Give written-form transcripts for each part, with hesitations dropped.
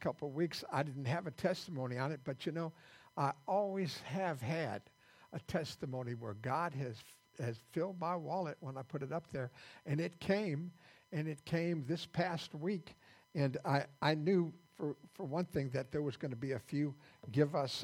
couple of weeks, I didn't have a testimony on it, but I always have had a testimony where God has filled my wallet when I put it up there. And it came this past week. And I knew, for one thing, that there was going to be a few give us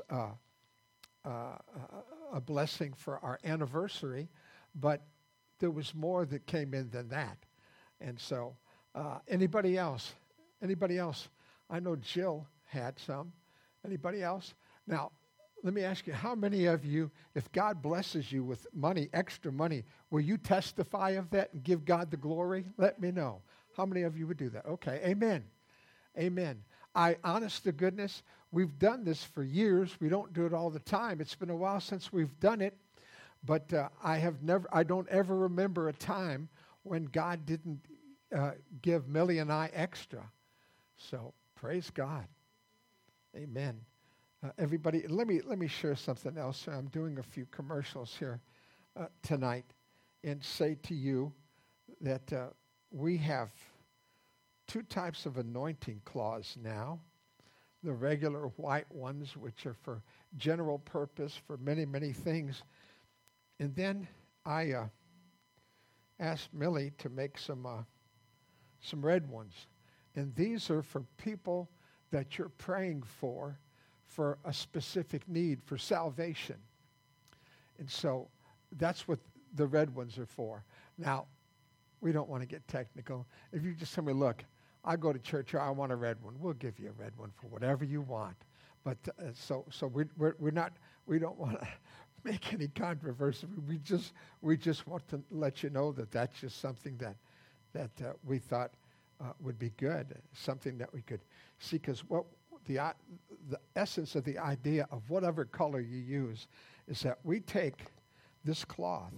a blessing for our anniversary, but there was more that came in than that. And so, anybody else? Anybody else? I know Jill had some. Anybody else? Now, let me ask you, how many of you, if God blesses you with money, extra money, will you testify of that and give God the glory? Let me know. How many of you would do that? Okay, amen. Amen. Honest to goodness, we've done this for years. We don't do it all the time. It's been a while since we've done it, but I don't ever remember a time when God didn't give Millie and I extra. So praise God. Amen. Everybody, let me share something else. I'm doing a few commercials here tonight, and say to you that we have two types of anointing cloths now. The regular white ones, which are for general purpose, for many, many things. And then I asked Millie to make some red ones. And these are for people that you're praying for a specific need, for salvation. And so that's what the red ones are for. Now, we don't want to get technical. If you just tell me, look, I go to church, I want a red one. We'll give you a red one for whatever you want. But so we don't want to make any controversy. We just want to let you know that that's just something that we thought would be good, something that we could see. Because what the essence of the idea of whatever color you use is that we take this cloth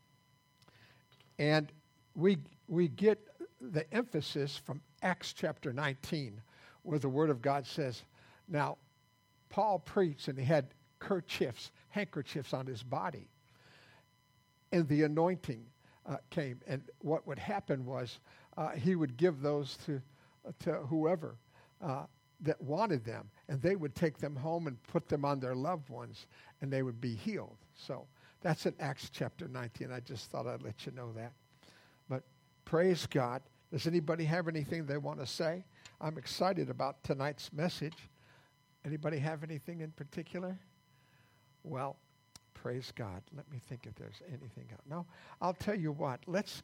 and we get the emphasis from Acts chapter 19, where the Word of God says, now, Paul preached and he had handkerchiefs on his body. And the anointing came. And what would happen was he would give those to whoever that wanted them. And they would take them home and put them on their loved ones, and they would be healed. So that's in Acts chapter 19. I just thought I'd let you know that. But praise God. Does anybody have anything they want to say? I'm excited about tonight's message. Anybody have anything in particular? Well, praise God. Let me think if there's anything else. No, I'll tell you what. Let's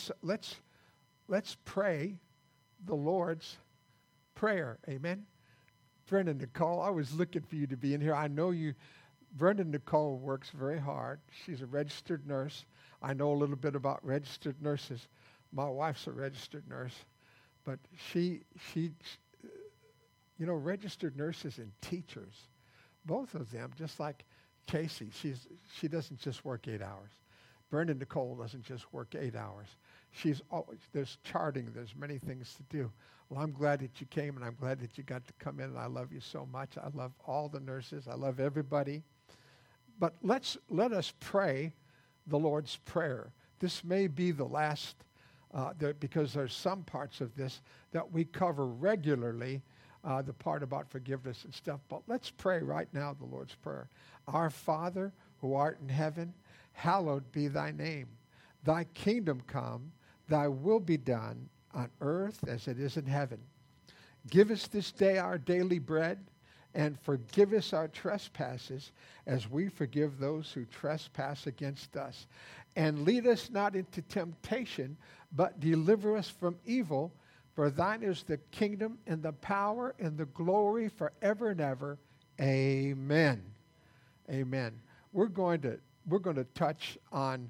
pray the Lord's Prayer. Amen. Brenda Nicole, I was looking for you to be in here. I know you. Brenda Nicole works very hard. She's a registered nurse. I know a little bit about registered nurses. My wife's a registered nurse, but she registered nurses and teachers, both of them, just like Casey, she doesn't just work 8 hours. Brenda Nicole doesn't just work 8 hours. There's charting, there's many things to do. Well, I'm glad that you came, and I'm glad that you got to come in, and I love you so much. I love all the nurses. I love everybody. But let us pray the Lord's Prayer. This may be the last, because there's some parts of this that we cover regularly, the part about forgiveness and stuff. But let's pray right now the Lord's Prayer. Our Father, who art in heaven, hallowed be thy name. Thy kingdom come, thy will be done on earth as it is in heaven. Give us this day our daily bread, and forgive us our trespasses as we forgive those who trespass against us. And lead us not into temptation, but deliver us from evil. For thine is the kingdom and the power and the glory forever and ever. Amen. Amen. We're going to touch on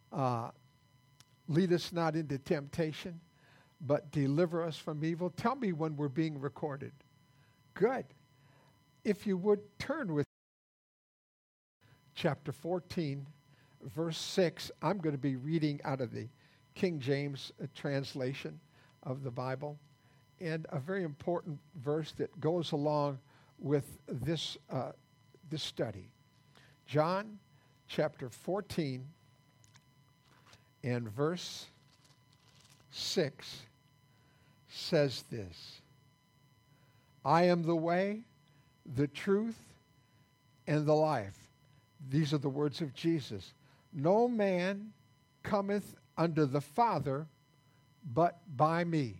lead us not into temptation, but deliver us from evil. Tell me when we're being recorded. Good. If you would turn with chapter 14, verse 6. I'm going to be reading out of the King James translation of the Bible, and a very important verse that goes along with this study. John chapter 14 and verse 6 says this: I am the way, the truth, and the life. These are the words of Jesus. No man cometh unto the Father but by me.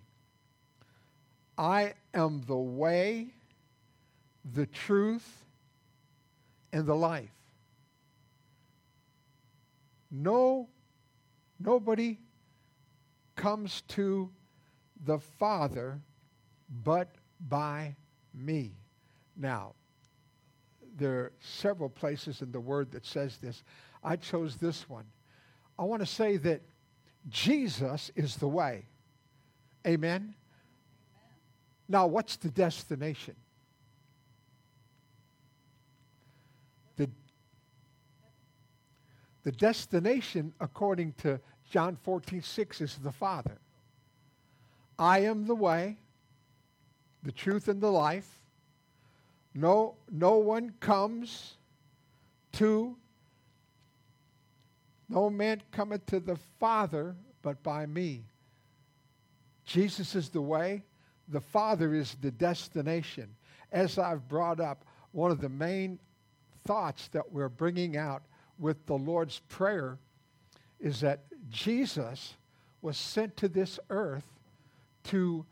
I am the way, the truth, and the life. Nobody comes to the Father but by me. Now, there are several places in the Word that says this. I chose this one. I want to say that Jesus is the way. Amen? Now, what's the destination? The destination, according to John 14:6, is the Father. I am the way, the truth, and the life. No one comes to, no man cometh to the Father but by me. Jesus is the way. The Father is the destination. As I've brought up, one of the main thoughts that we're bringing out with the Lord's Prayer is that Jesus was sent to this earth to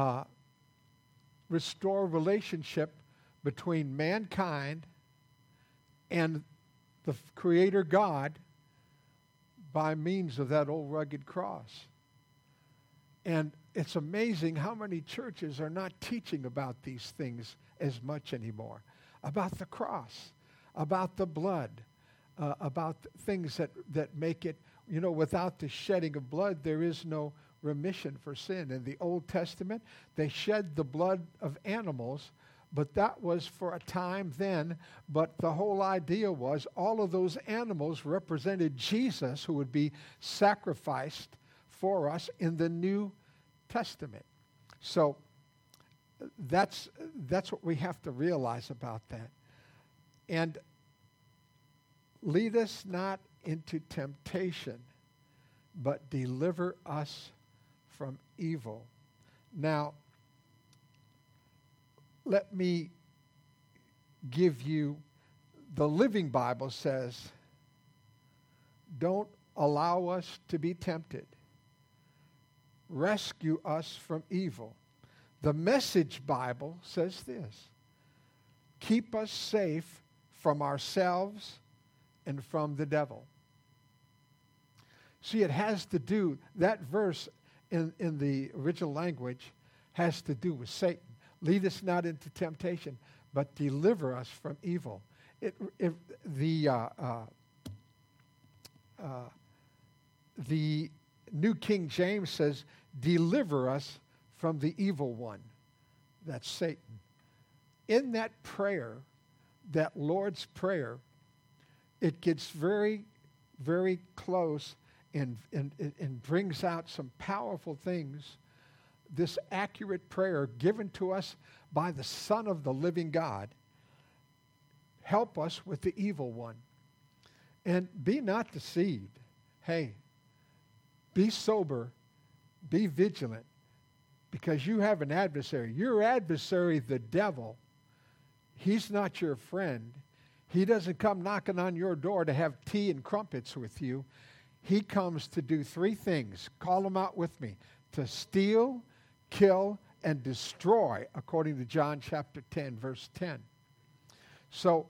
restore relationship between mankind and the Creator God by means of that old rugged cross. And it's amazing how many churches are not teaching about these things as much anymore. About the cross, about the blood, about things that make it, without the shedding of blood, there is no remission for sin. In the Old Testament, they shed the blood of animals, but that was for a time then. But the whole idea was all of those animals represented Jesus, who would be sacrificed for us in the New Testament. So that's what we have to realize about that. And lead us not into temptation, but deliver us from evil. Now, let me give you, the Living Bible says, don't allow us to be tempted. Rescue us from evil. The Message Bible says this: keep us safe from ourselves and from the devil. See, it has to do, that verse in the original language has to do with Satan. Lead us not into temptation, but deliver us from evil. The New King James says, deliver us from the evil one. That's Satan. In that prayer, that Lord's Prayer, it gets very, very close and brings out some powerful things. This accurate prayer given to us by the Son of the living God, help us with the evil one. And be not deceived. Hey, be sober, be vigilant, because you have an adversary. Your adversary, the devil, he's not your friend. He doesn't come knocking on your door to have tea and crumpets with you. He comes to do three things. Call them out with me: to steal, kill, and destroy, according to John chapter 10, verse 10. So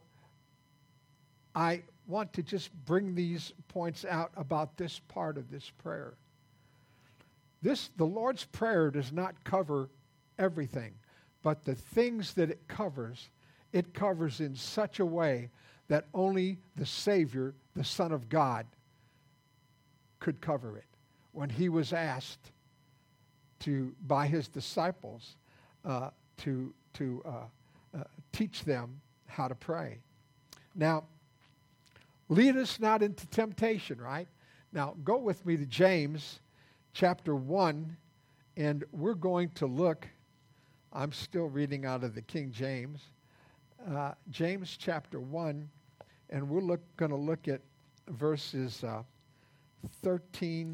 I want to just bring these points out about this part of this prayer. The Lord's Prayer does not cover everything, but the things that it covers in such a way that only the Savior, the Son of God, could cover it. When he was asked by his disciples to teach them how to pray. Now, lead us not into temptation, right? Now, go with me to James chapter 1, and we're going to look, I'm still reading out of the King James, James chapter 1, and we're going to look at verses 13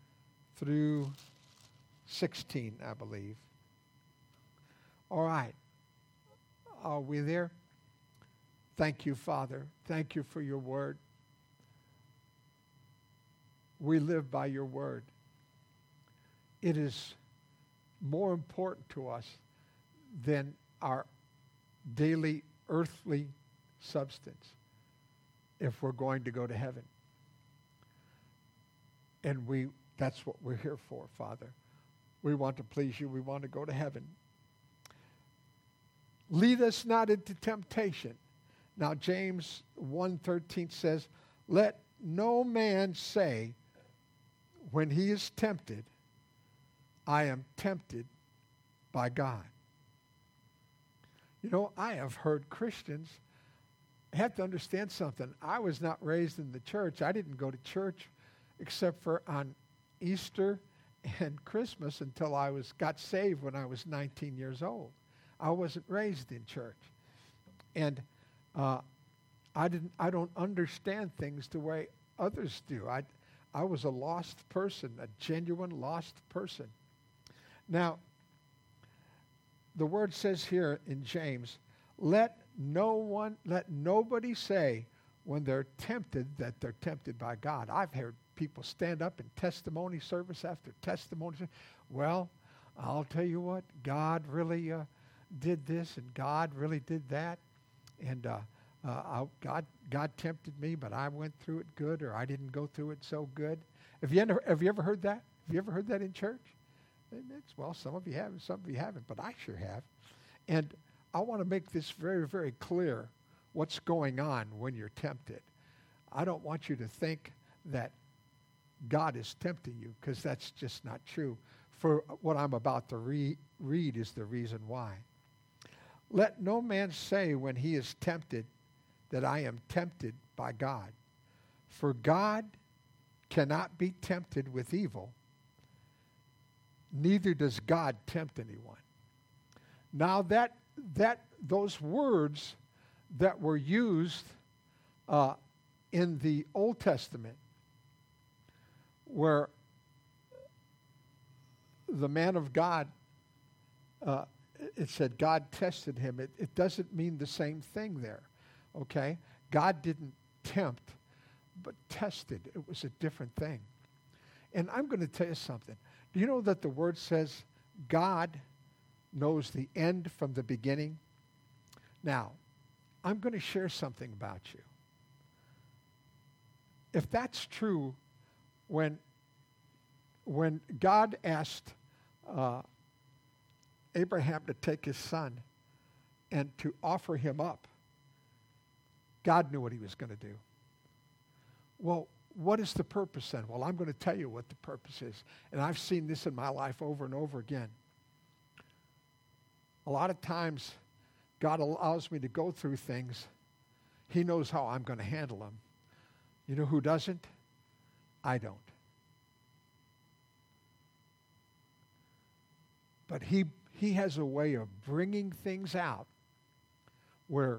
through 16, I believe. All right. Are we there? Thank you, Father. Thank you for your word. We live by your word. It is more important to us than our daily earthly substance if we're going to go to heaven. And that's what we're here for, Father. We want to please you. We want to go to heaven. Lead us not into temptation. Now, James 1:13 says, let no man say when he is tempted, I am tempted by God. You know, I have heard Christians have to understand something. I was not raised in the church. I didn't go to church except for on Easter and Christmas until I got saved when I was 19 years old. I wasn't raised in church. And I don't understand things the way others do. I was a lost person, a genuine lost person. Now, the word says here in James, let nobody say when they're tempted that they're tempted by God. I've heard people stand up in testimony service after testimony. Well, I'll tell you what, God really did this and God really did that. And God tempted me, but I went through it good, or I didn't go through it so good. Have you ever heard that? Have you ever heard that in church? Well, some of you have, some of you haven't, but I sure have. And I want to make this very, very clear what's going on when you're tempted. I don't want you to think that God is tempting you, because that's just not true. For what I'm about to read is the reason why. Let no man say when he is tempted that I am tempted by God. For God cannot be tempted with evil, neither does God tempt anyone. Now those words that were used in the Old Testament, where the man of God, it said God tested him. It doesn't mean the same thing there, okay? God didn't tempt, but tested. It was a different thing. And I'm going to tell you something. Do you know that the word says God knows the end from the beginning? Now, I'm going to share something about you. If that's true, when God asked Abraham to take his son and to offer him up, God knew what he was going to do. Well, what is the purpose then? Well, I'm going to tell you what the purpose is. And I've seen this in my life over and over again. A lot of times, God allows me to go through things. He knows how I'm going to handle them. You know who doesn't? I don't. But he has a way of bringing things out where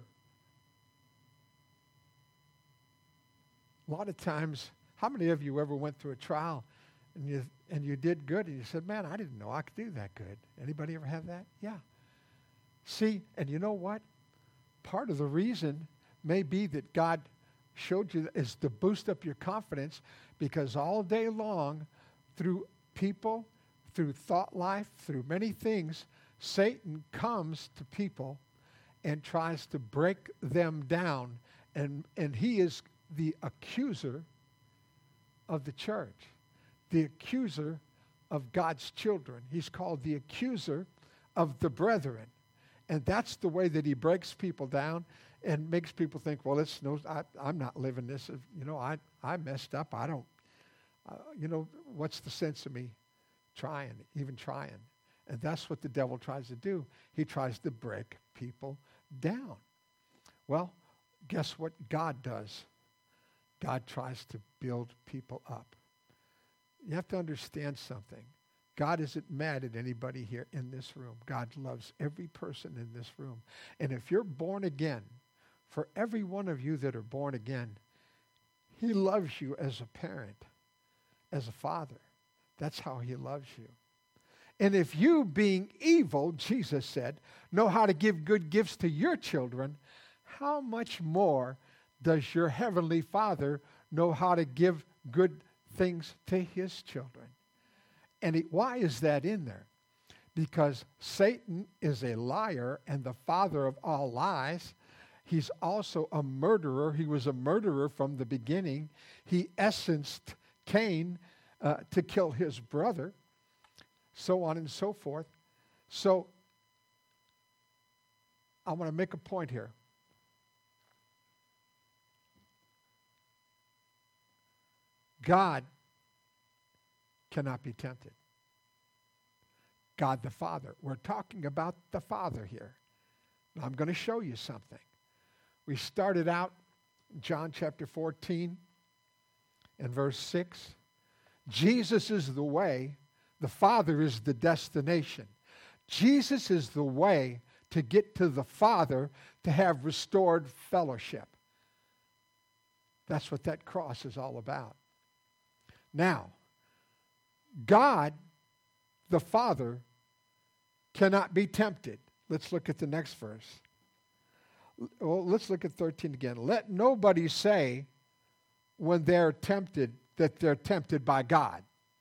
a lot of times, how many of you ever went through a trial and you did good and you said, man, I didn't know I could do that good? Anybody ever have that? Yeah. See, and you know what? Part of the reason may be that God showed you is to boost up your confidence, because all day long, through people, through thought life, through many things, Satan comes to people and tries to break them down, and he is the accuser of the church, the accuser of God's children. He's called the accuser of the brethren. And that's the way that he breaks people down and makes people think, well, I'm not living this. You know, I messed up. I don't, what's the sense of me even trying? And that's what the devil tries to do. He tries to break people down. Well, guess what God does? God tries to build people up. You have to understand something. God isn't mad at anybody here in this room. God loves every person in this room. And if you're born again, for every one of you that are born again, he loves you as a parent, as a father. That's how he loves you. And if you, being evil, Jesus said, know how to give good gifts to your children, how much more does your heavenly Father know how to give good things to his children? And why is that in there? Because Satan is a liar and the father of all lies. He's also a murderer. He was a murderer from the beginning. He essenced Cain to kill his brother, so on and so forth. So I want to make a point here. God cannot be tempted. God the Father. We're talking about the Father here. Now, I'm going to show you something. We started out John chapter 14 and verse 6. Jesus is the way. The Father is the destination. Jesus is the way to get to the Father, to have restored fellowship. That's what that cross is all about. Now, God, the Father, cannot be tempted. Let's look at the next verse. Well, let's look at 13 again. Let nobody say when they're tempted that they're tempted by God.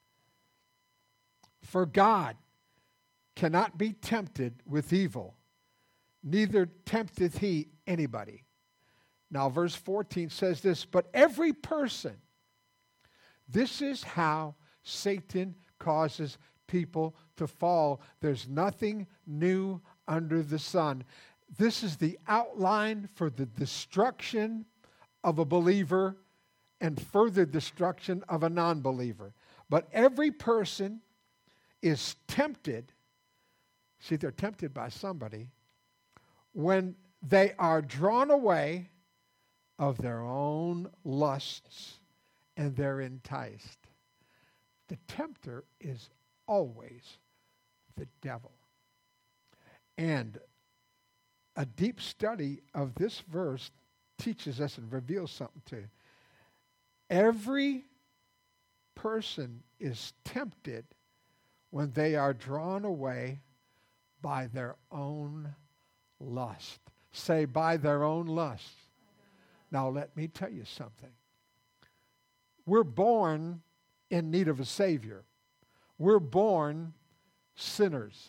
For God cannot be tempted with evil, neither tempteth he anybody. Now, verse 14 says this, but every person, this is how Satan causes people to fall. There's nothing new under the sun. This is the outline for the destruction of a believer and further destruction of a non-believer. But every person is tempted, see, they're tempted by somebody, when they are drawn away of their own lusts and they're enticed. The tempter is always the devil. And a deep study of this verse teaches us and reveals something to you. Every person is tempted when they are drawn away by their own lust. Say, by their own lust. Now, let me tell you something. We're born in need of a Savior. We're born sinners.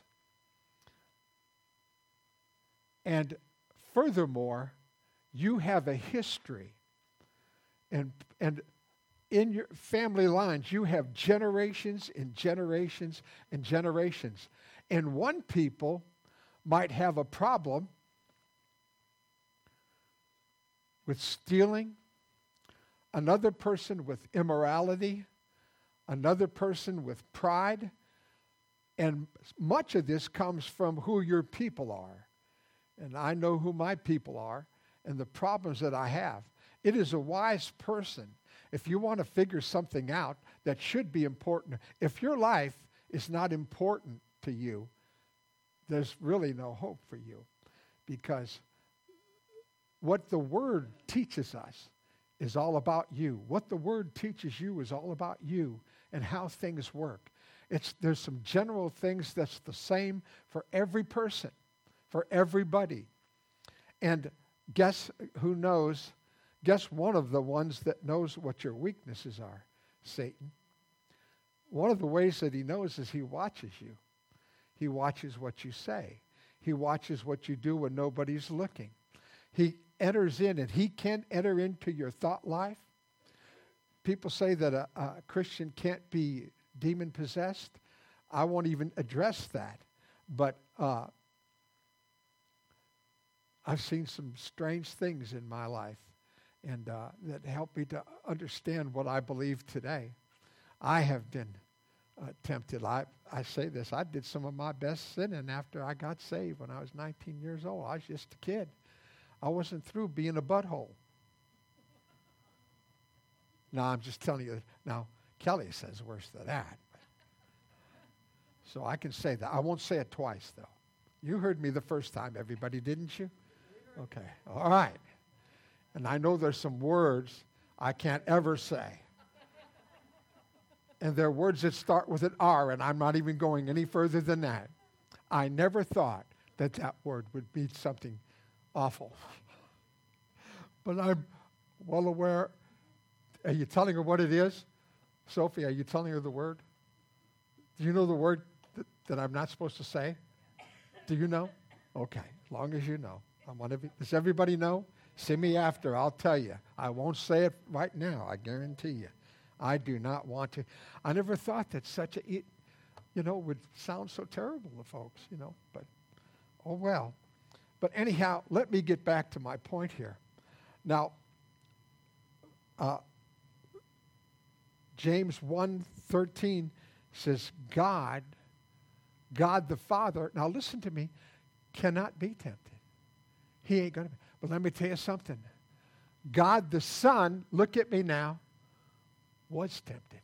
And furthermore, you have a history. And in your family lines, you have generations and generations and generations. And one people might have a problem with stealing, another person with immorality, another person with pride. And much of this comes from who your people are. And I know who my people are and the problems that I have. It is a wise person. If you want to figure something out that should be important, if your life is not important to you, there's really no hope for you. Because what the Word teaches us is all about you. What the Word teaches you is all about you and how things work. There's some general things that's the same for every person, for everybody. And guess who knows? Guess one of the ones that knows what your weaknesses are? Satan. One of the ways that he knows is he watches you. He watches what you say. He watches what you do when nobody's looking. He enters in, and he can enter into your thought life. People say that a Christian can't be demon-possessed. I won't even address that. But I've seen some strange things in my life, and that help me to understand what I believe today. I have been tempted. I say this, I did some of my best sinning after I got saved when I was 19 years old. I was just a kid. I wasn't through being a butthole. No, I'm just telling you. Now, Kelly says worse than that. So I can say that. I won't say it twice, though. You heard me the first time, everybody, didn't you? Okay. All right. And I know there's some words I can't ever say. and they're words that start with an R, and I'm not even going any further than that. I never thought that that word would be something awful. But I'm well aware. Are you telling her what it is? Sophie, are you telling her the word? Do you know the word that I'm not supposed to say? Do you know? Okay, as long as you know. Does everybody know? See me after, I'll tell you. I won't say it right now, I guarantee you. I do not want to. I never thought that such a, would sound so terrible to folks, but oh well. But anyhow, let me get back to my point here. Now, James 1:13 says, God the Father, now listen to me, cannot be tempted. He ain't going to be. But let me tell you something. God the Son, look at me now, was tempted.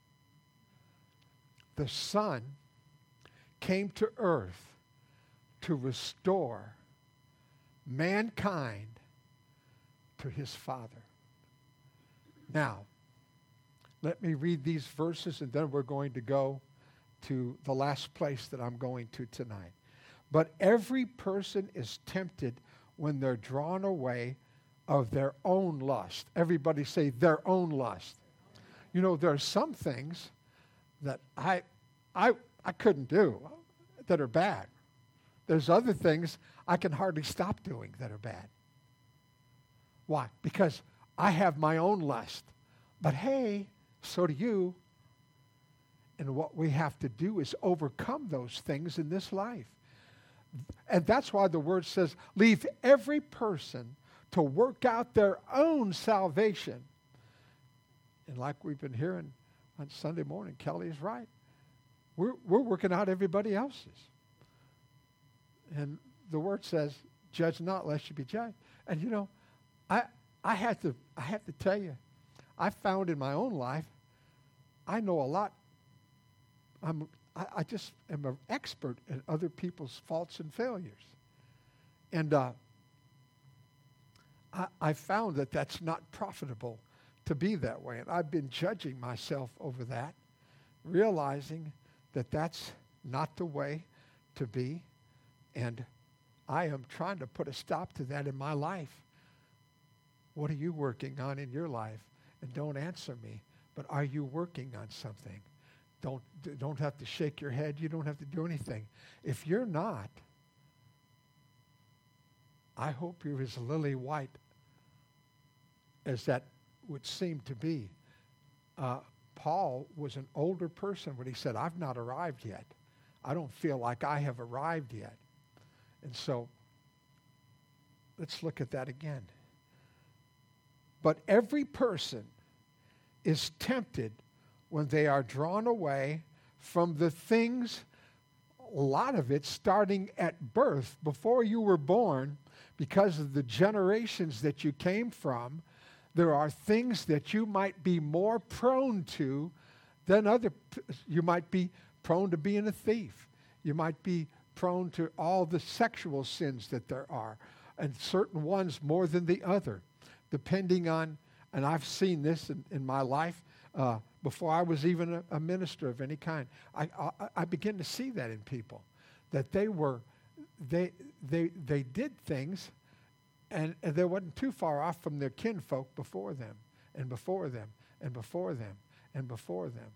The Son came to earth to restore mankind to his Father. Now, let me read these verses, and then we're going to go to the last place that I'm going to tonight. But every person is tempted when they're drawn away of their own lust. Everybody say their own lust. There are some things that I couldn't do that are bad. There's other things I can hardly stop doing that are bad. Why? Because I have my own lust. But hey, so do you. And what we have to do is overcome those things in this life. And that's why the word says, leave every person to work out their own salvation. And like we've been hearing on Sunday morning, Kelly is right. We're working out everybody else's. And the word says, judge not lest you be judged. And I have to tell you, I found in my own life, I know a lot. I just am an expert at other people's faults and failures. And I found that that's not profitable to be that way. And I've been judging myself over that, realizing that that's not the way to be. And I am trying to put a stop to that in my life. What are you working on in your life? And don't answer me, but are you working on something? Don't have to shake your head. You don't have to do anything. If you're not, I hope you're as lily white as that would seem to be. Paul was an older person when he said, I've not arrived yet. I don't feel like I have arrived yet. And so, let's look at that again. But every person is tempted when they are drawn away from the things, a lot of it starting at birth, before you were born, because of the generations that you came from. There are things that you might be more prone to than you might be prone to being a thief. You might be prone to all the sexual sins that there are, and certain ones more than the other, depending on, and I've seen this in my life, before I was even a minister of any kind. I began to see that in people, that they did things, and they wasn't too far off from their kinfolk before them, and before them, and before them, and before them.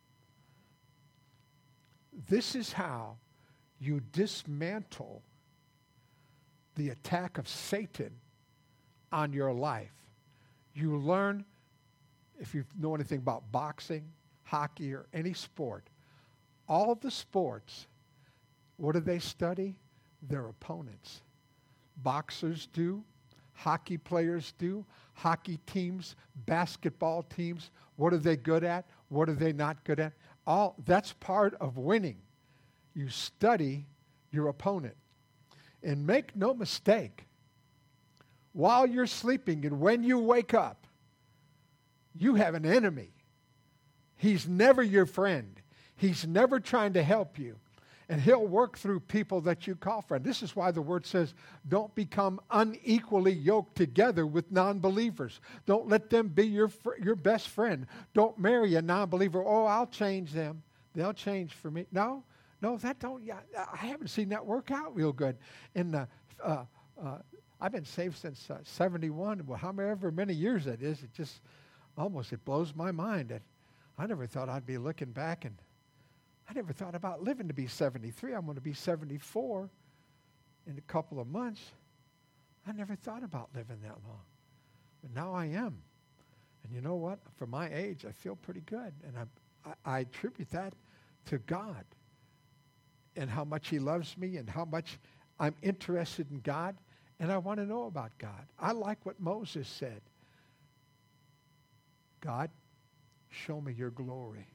This is how you dismantle the attack of Satan on your life. You learn, if you know anything about boxing, hockey, or any sport, all of the sports, what do they study? Their opponents. Boxers do, hockey players do, hockey teams, basketball teams, what are they good at? What are they not good at? That's part of winning. You study your opponent. And make no mistake, while you're sleeping and when you wake up, you have an enemy. He's never your friend. He's never trying to help you. And he'll work through people that you call friend. This is why the word says, don't become unequally yoked together with non-believers. Don't let them be your best friend. Don't marry a non-believer. Oh, I'll change them. They'll change for me. No, that don't. Yeah, I haven't seen that work out real good. I've been saved since 71. Well, however many years that is, it blows my mind that I never thought I'd be looking back, and I never thought about living to be 73. I'm going to be 74 in a couple of months. I never thought about living that long. But now I am. And you know what? For my age, I feel pretty good. And I attribute that to God and how much he loves me and how much I'm interested in God. And I want to know about God. I like what Moses said. God, show me your glory.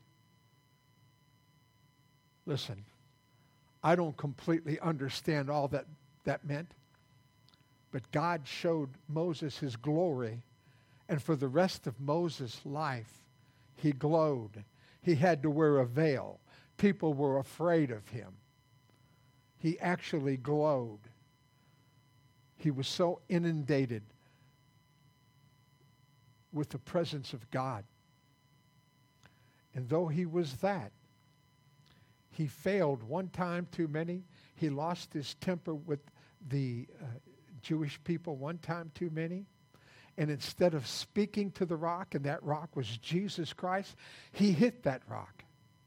Listen, I don't completely understand all that meant, but God showed Moses his glory, and for the rest of Moses' life, he glowed. He had to wear a veil. People were afraid of him. He actually glowed. He was so inundated with the presence of God. And though he was that, he failed one time too many. He lost his temper with the Jewish people one time too many. And instead of speaking to the rock, and that rock was Jesus Christ, he hit that rock.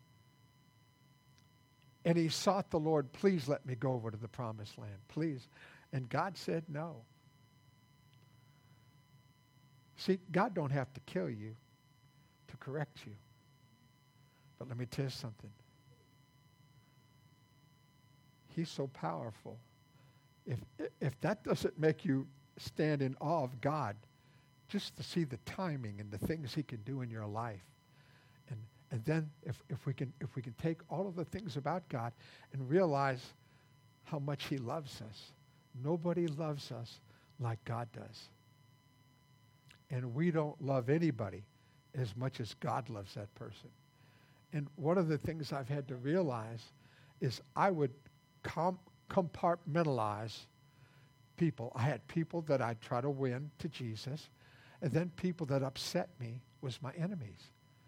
And he sought the Lord, please let me go over to the promised land, please. And God said no. See, God don't have to kill you to correct you. But let me tell you something. He's so powerful. If that doesn't make you stand in awe of God, just to see the timing and the things he can do in your life. And then if we can take all of the things about God and realize how much he loves us. Nobody loves us like God does. And we don't love anybody as much as God loves that person. And one of the things I've had to realize is I would compartmentalize people. I had people that I'd try to win to Jesus, and then people that upset me was my enemies.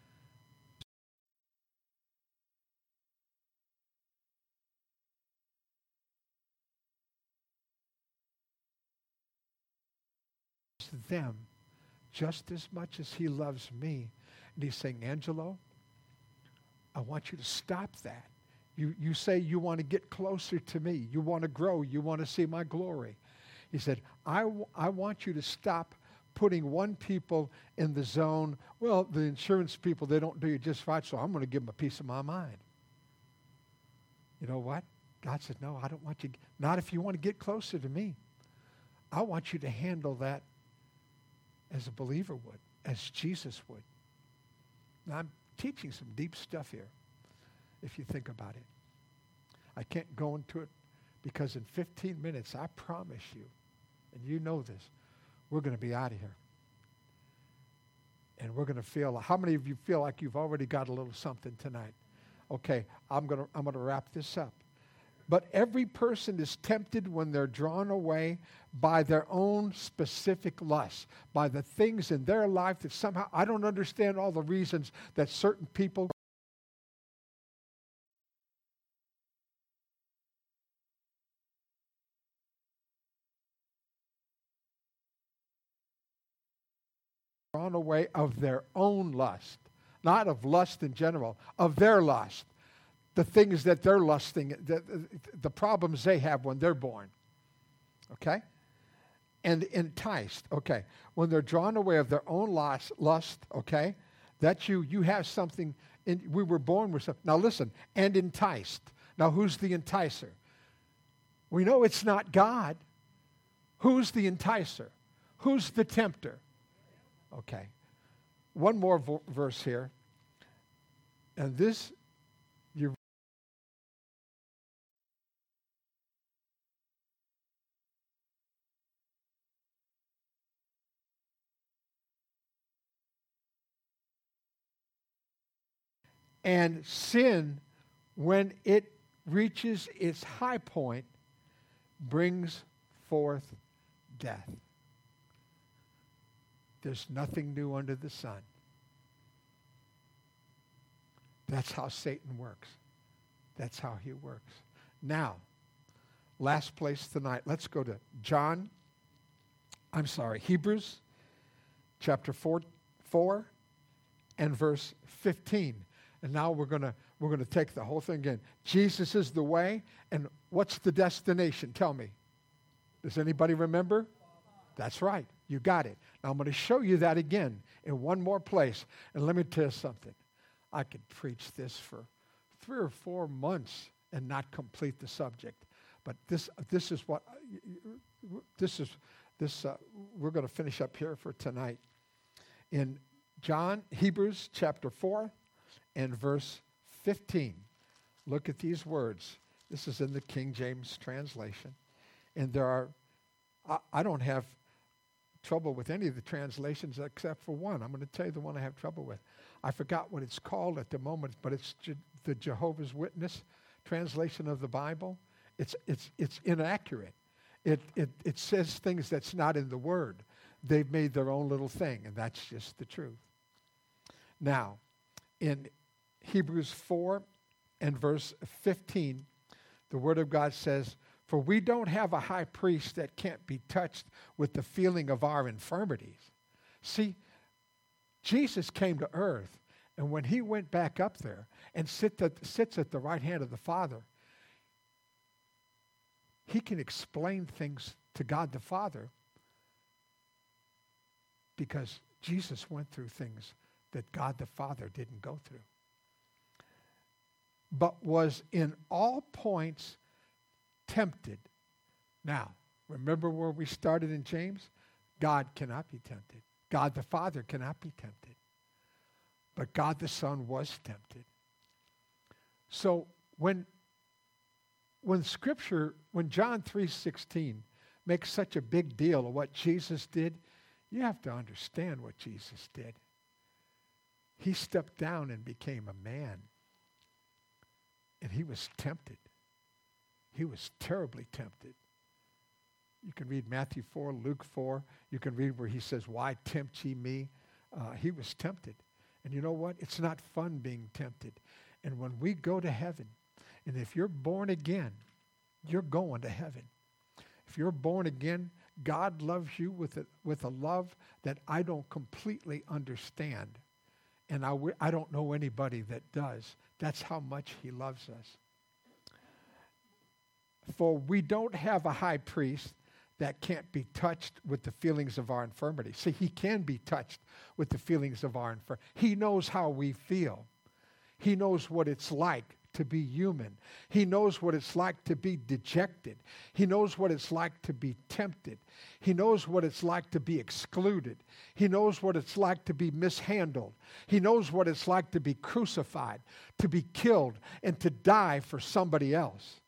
To them just as much as he loves me. And he's saying, Angelo, I want you to stop that. You say you want to get closer to me. You want to grow. You want to see my glory. He said, I want you to stop putting one people in the zone. Well, the insurance people, they don't do you just right, so I'm going to give them a piece of my mind. You know what? God said, no, I don't want you. Not if you want to get closer to me. I want you to handle that as a believer would, as Jesus would. Now, I'm teaching some deep stuff here, if you think about it. I can't go into it because in 15 minutes, I promise you, and you know this, we're going to be out of here. And we're going to feel, how many of you feel like you've already got a little something tonight? Okay, I'm going to wrap this up. But every person is tempted when they're drawn away by their own specific lusts, by the things in their life that somehow, I don't understand all the reasons that certain people drawn away of their own lust, not of lust in general, of their lust. The things that they're lusting, the problems they have when they're born. Okay? And enticed. Okay. When they're drawn away of their own lust, okay? That you have something, we were born with something. Now listen, and enticed. Now who's the enticer? We know it's not God. Who's the enticer? Who's the tempter? Okay. One more verse here. And this, you and sin, when it reaches its high point, brings forth death. There's nothing new under the sun. That's how Satan works. That's how he works. Now, last place tonight. Let's go to Hebrews chapter 4 and verse 15. And now we're going to take the whole thing again. Jesus is the way, and what's the destination? Tell me. Does anybody remember? That's right. You got it. Now I'm going to show you that again in one more place. And let me tell you something. I could preach this for 3 or 4 months and not complete the subject. But this is what we're going to finish up here for tonight. In Hebrews chapter 4 and verse 15. Look at these words. This is in the King James translation. And I don't have trouble with any of the translations except for one. I'm going to tell you the one I have trouble with. I forgot what it's called at the moment, but it's the Jehovah's Witness translation of the Bible. It's inaccurate. It says things that's not in the Word. They've made their own little thing, and that's just the truth. Now, in Hebrews 4 and verse 15, the Word of God says, "For we don't have a high priest that can't be touched with the feeling of our infirmities." See, Jesus came to earth, and when he went back up there and sits at the right hand of the Father, he can explain things to God the Father because Jesus went through things that God the Father didn't go through. But was in all points tempted. Now, remember where we started in James? God cannot be tempted. God the Father cannot be tempted. But God the Son was tempted. So when John 3:16 makes such a big deal of what Jesus did, you have to understand what Jesus did. He stepped down and became a man. And he was tempted. He was terribly tempted. You can read Matthew 4, Luke 4. You can read where he says, "Why tempt ye me?" He was tempted. And you know what? It's not fun being tempted. And when we go to heaven, and if you're born again, you're going to heaven. If you're born again, God loves you with a love that I don't completely understand. And I don't know anybody that does. That's how much he loves us. For we don't have a high priest that can't be touched with the feelings of our infirmity. See, he can be touched with the feelings of our infirmity. He knows how we feel. He knows what it's like to be human. He knows what it's like to be dejected. He knows what it's like to be tempted. He knows what it's like to be excluded. He knows what it's like to be mishandled. He knows what it's like to be crucified, to be killed, and to die for somebody else.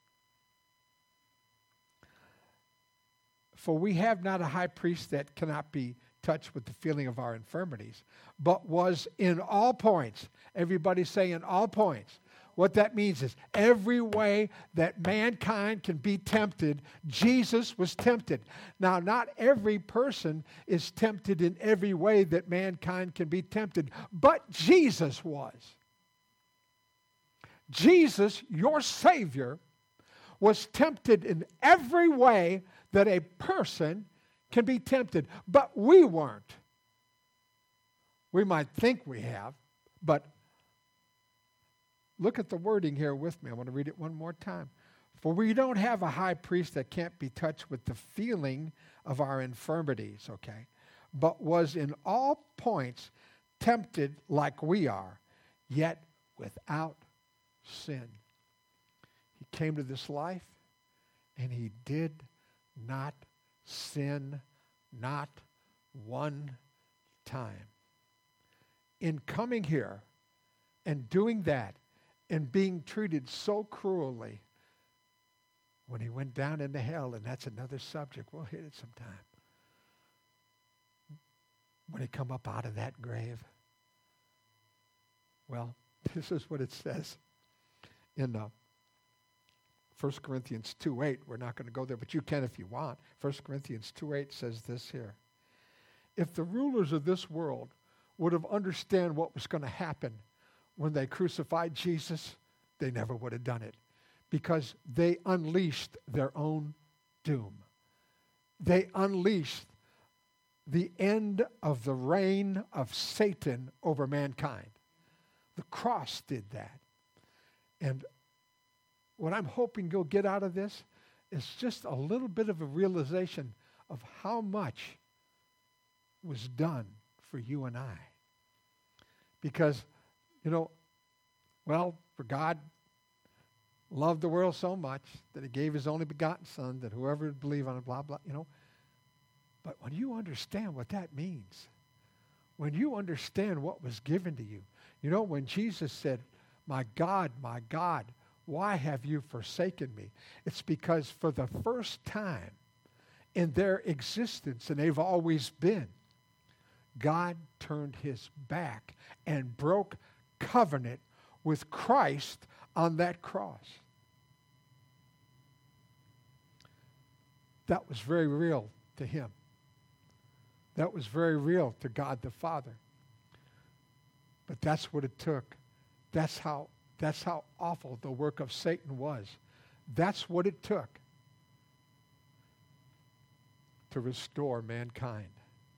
For we have not a high priest that cannot be touched with the feeling of our infirmities, but was in all points. Everybody say in all points. What that means is every way that mankind can be tempted, Jesus was tempted. Now, not every person is tempted in every way that mankind can be tempted, but Jesus was. Jesus, your Savior, was tempted in every way that a person can be tempted, but we weren't. We might think we have, but look at the wording here with me. I want to read it one more time. For we don't have a high priest that can't be touched with the feeling of our infirmities, okay, but was in all points tempted like we are, yet without sin. He came to this life, and he did not sin, not one time. In coming here and doing that and being treated so cruelly, when he went down into hell, and that's another subject, we'll hit it sometime. When he come up out of that grave, well, this is what it says in 1 Corinthians 2:8. We're not going to go there, but you can if you want. 1 Corinthians 2:8 says this here. If the rulers of this world would have understood what was going to happen when they crucified Jesus, they never would have done it, because they unleashed their own doom. They unleashed the end of the reign of Satan over mankind. The cross did that. And what I'm hoping you'll get out of this is just a little bit of a realization of how much was done for you and I. Because, for God loved the world so much that he gave his only begotten Son, that whoever would believe on it, blah, blah, But when you understand what that means, when you understand what was given to you, when Jesus said, my God, why have you forsaken me? It's because for the first time in their existence, and they've always been, God turned his back and broke covenant with Christ on that cross. That was very real to him. That was very real to God the Father. But that's what it took. That's how awful the work of Satan was. That's what it took to restore mankind.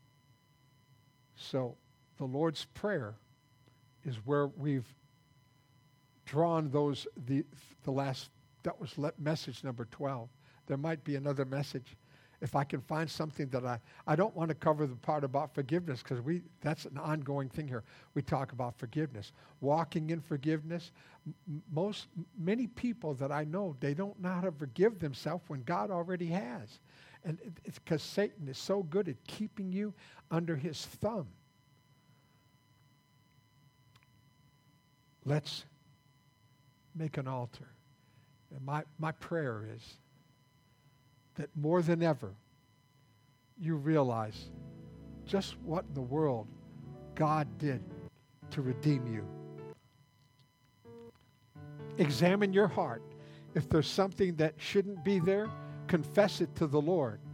So the Lord's Prayer is where we've drawn the last, that was message number 12. There might be another message. If I can find something that I don't want to cover the part about forgiveness, because that's an ongoing thing here. We talk about forgiveness. Walking in forgiveness. Many people that I know, they don't know how to forgive themselves when God already has. And it's because Satan is so good at keeping you under his thumb. Let's make an altar. And my prayer is that more than ever, you realize just what in the world God did to redeem you. Examine your heart. If there's something that shouldn't be there, confess it to the Lord.